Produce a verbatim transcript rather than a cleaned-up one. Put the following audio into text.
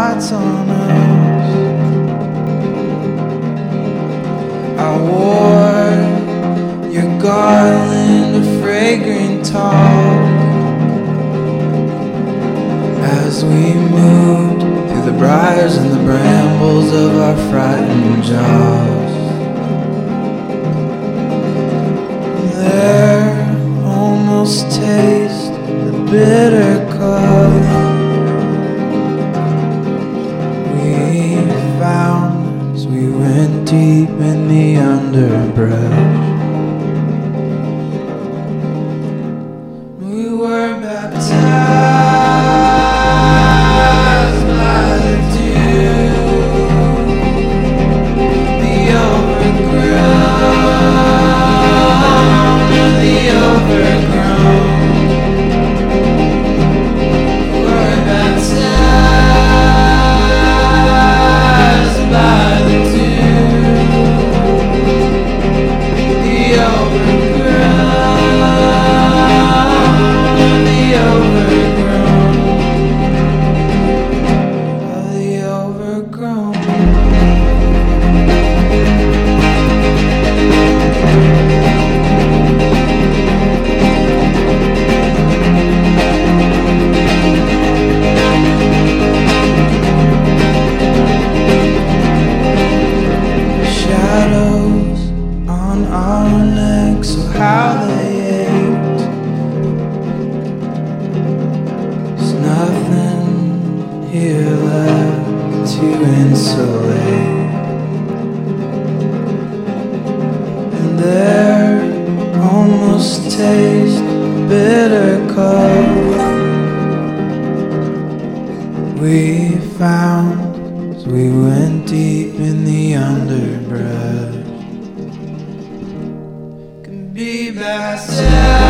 spots on us. I wore your garland of fragrant talk as we moved through the briars and the brambles of our frightened jaws. There almost taste the bitter cup we found as we went deep in the underbrush. We were baptized by the dew, the overgrown, the overgrown. We were baptized by the dew, the overgrown, the overgrown, the overgrown. Shadows on our necks, so how they ached. There's nothing here left to insulate, and there almost taste bitter cup we found as we went deep in the underbrush. Can be baptized